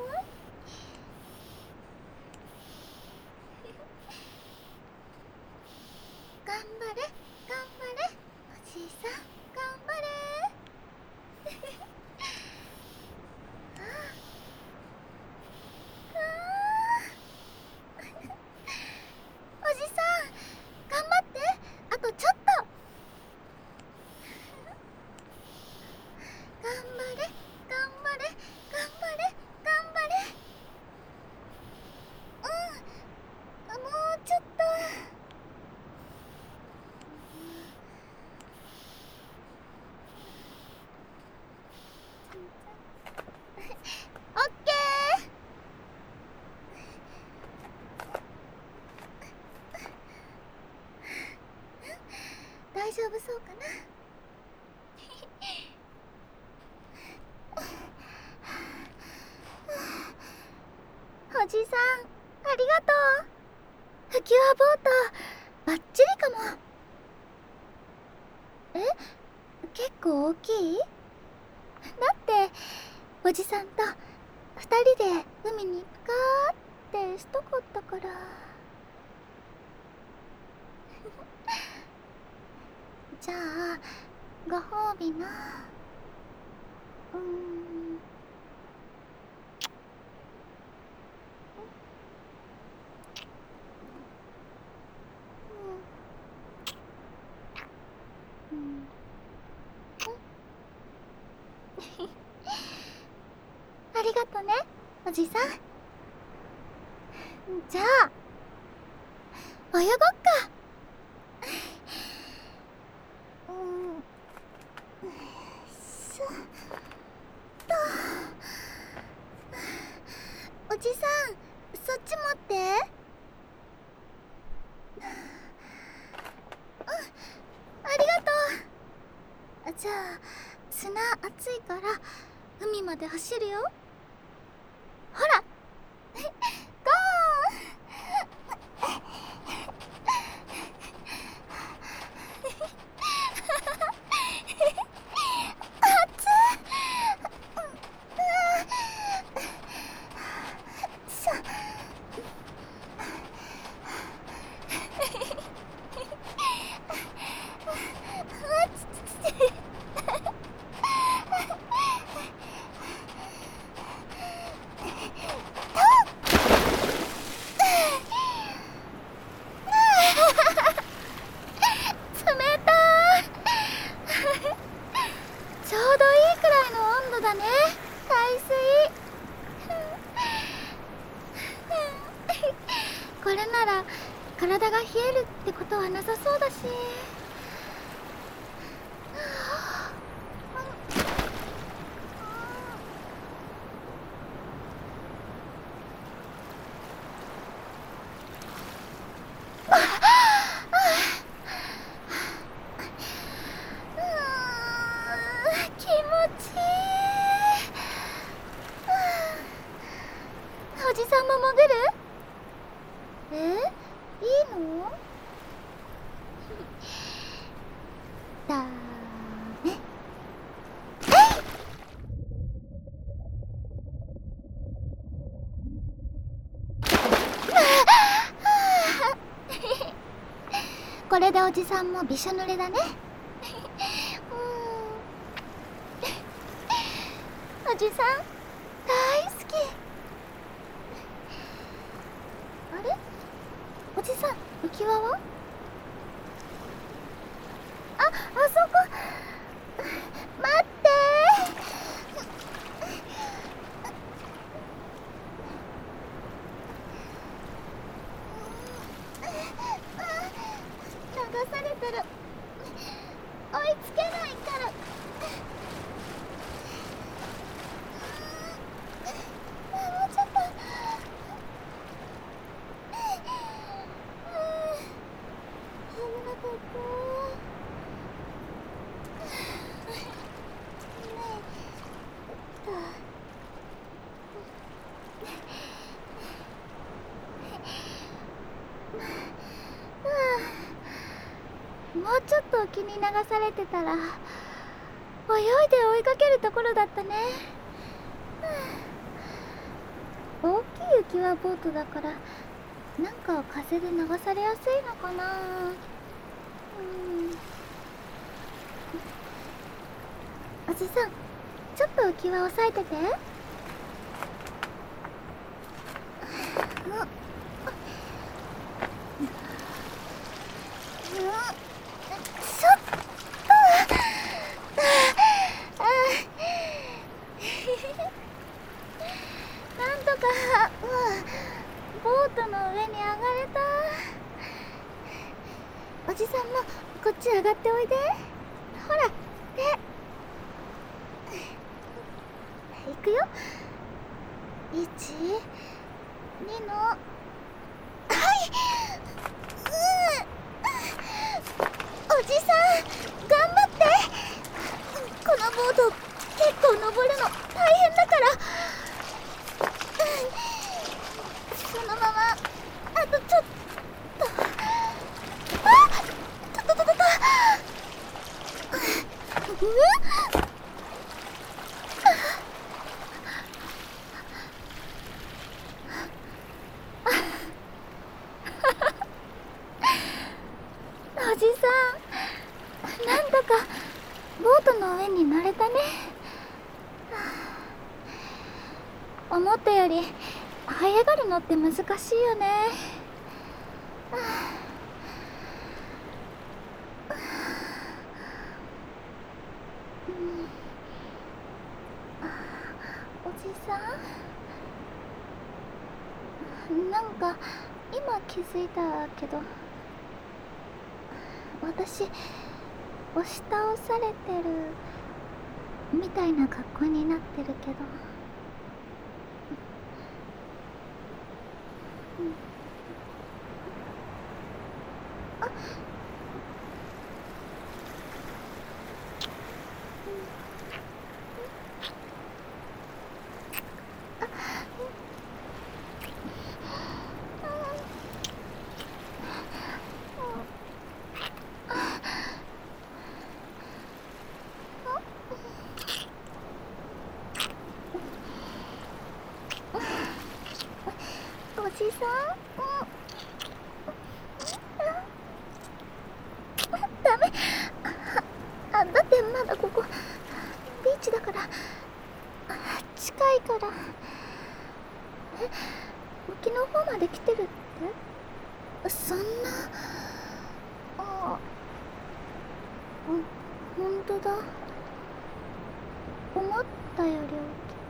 頑張れ頑張れ、おじいさん頑張れ。おじさん頑張って、あとちょっと。頑張れ頑張れ頑張れ頑張れ。もうちょっと。オッケー。大丈夫そうかな。おじさんありがとう。浮き輪ボートバッチリかも。結構大きい？だっておじさんと2人で海にプカーってしたかったから。じゃあご褒美のありがとね、おじさん。じゃあ泳ごっか。おじさんそっち持って。ありがとう。じゃあ砂熱いから海まで走るよ。ほらゴー。ちょうどいいくらいの温度だね、海水。これなら体が冷えるってことはなさそうだし。気持ちいい。おじさんも潜る？いいの？だね。これでおじさんもびしょ濡れだね。おじさん大好き。あれ？おじさん浮き輪は？あそこ。待って。流されてる。追いつけないから。もうちょっと。危なかった。もうちょっと沖に流されてたら泳いで追いかけるところだったね。 きはボートだからなんか風で流されやすいのかな。おじさん、ちょっと浮き輪押さえてて。ちょっとなんとか、ボートの上に上がれた。おじさんもこっち上がっておいで。ほら、行くよ。1、2の、はい。おじさん、頑張って。このボート結構登るの大変だから。そのままあとちょっと。おじさん、なんだかボートの上に乗れたね。思ったより這い上がるのって難しいよね。おじさん、なんか今気づいたけど、私押し倒されてるみたいな格好になってるけど。おじさん、ダメ。だってまだここビーチだから、近いから。沖の方まで来てるって？そんな。ほんとだ。思ったより大きい。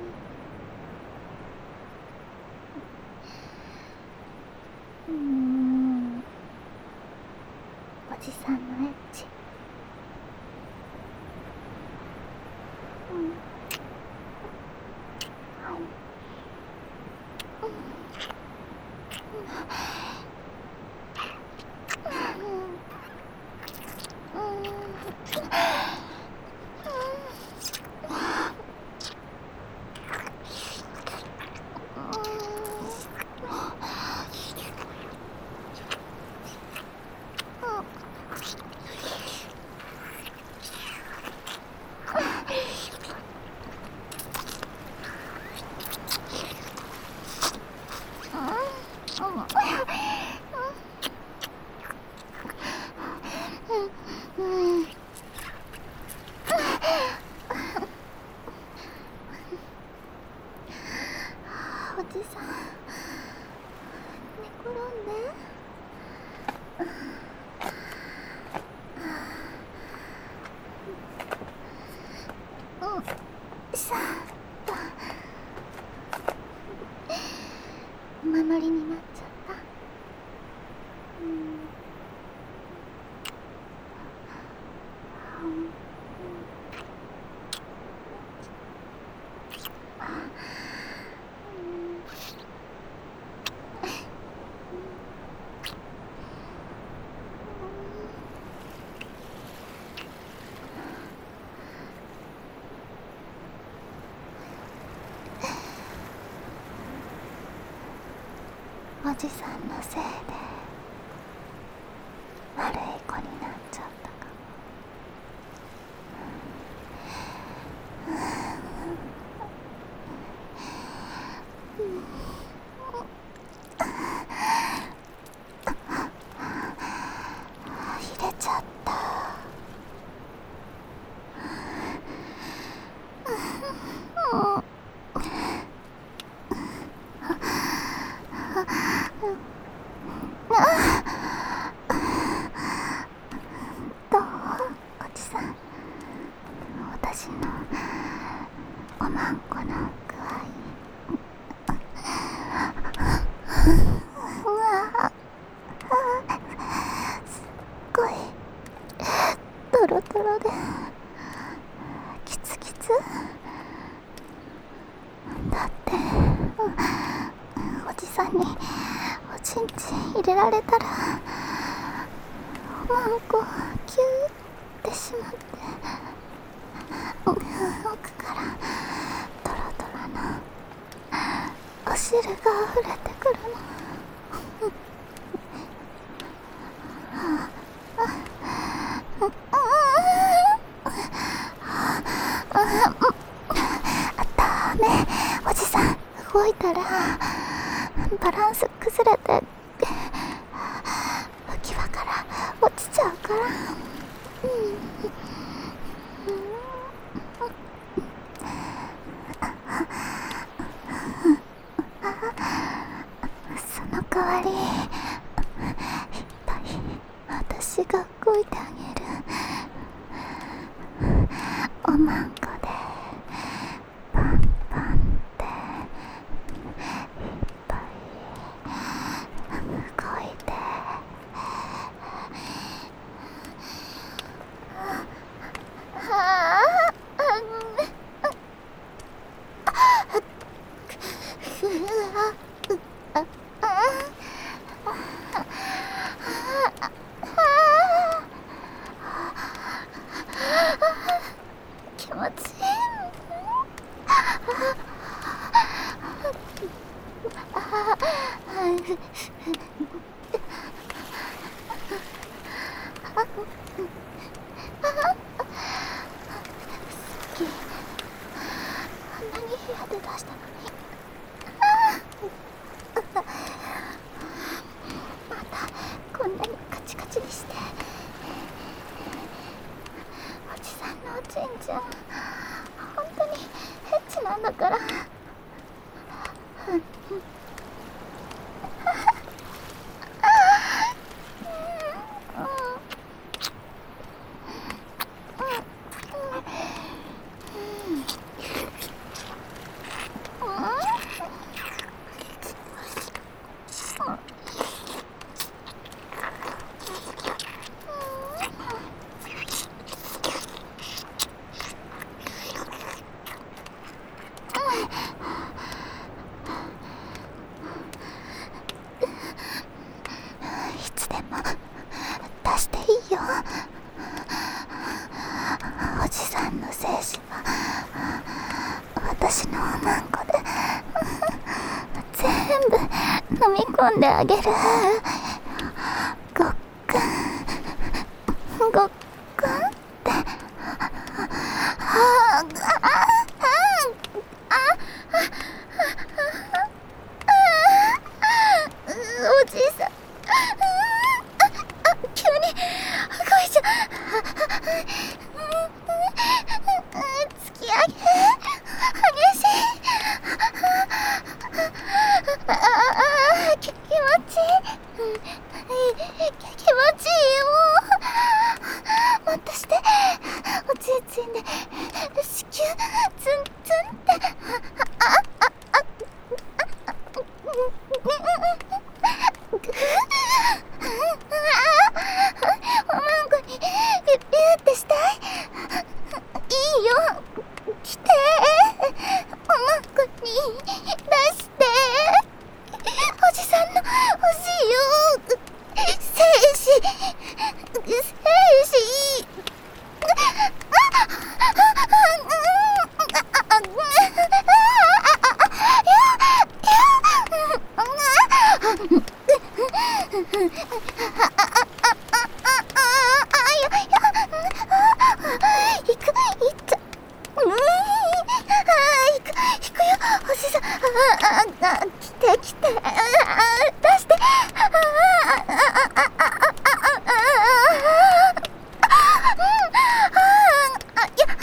おじさんのエッチ。おじさん、寝転んで。さあとお守りになっちゃった。おじさんのせいで悪い子になっちゃったかも。 どう？おじさん、私のおまんこの具合。うわ、すっごいトロトロでキツキツだって、おじさんにおちんちん入れられたらおまんこキューってしまって、奥からトロトロのお汁が溢れてくるの。ダメ、おじさん動いたらバランス崩れて浮き輪から落ちちゃうから。その代わりいっぱい私が動いてあげる。おまんこでパンパンっていっぱい動いて。気持ちいい。あんなに部屋で出したのに。またこんなにカチカチにして。おじさんのおちんちん本当にヘッチなんだから。いつでも出していいよ。おじさんの精子は私のおまんこで全部飲み込んであげる。ごっくんごっくんって。おじさん、急に動いちゃう。突き上げ激しい。気持ちいい。気持ちいいよ。もっとして。おちんちんで子宮ツンツンって。おまんこにピューってしたい。いいよ、来て。おまんこに出して。おじさんの欲しいよ。精子精子。来て来て、出して。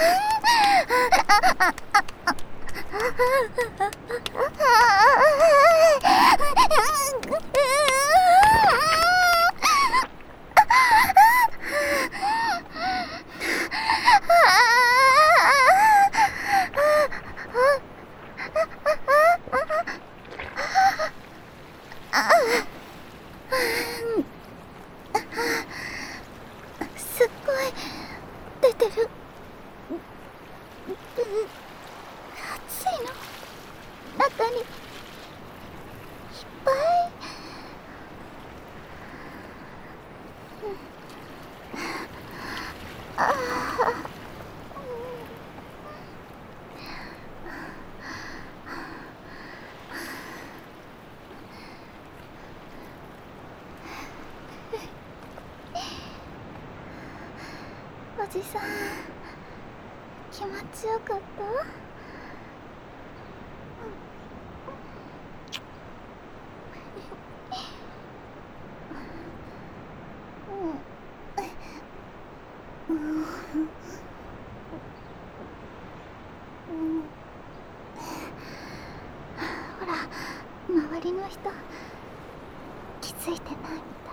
いやじさん気持ちよかった？ほら周りの人気づいてないみたい。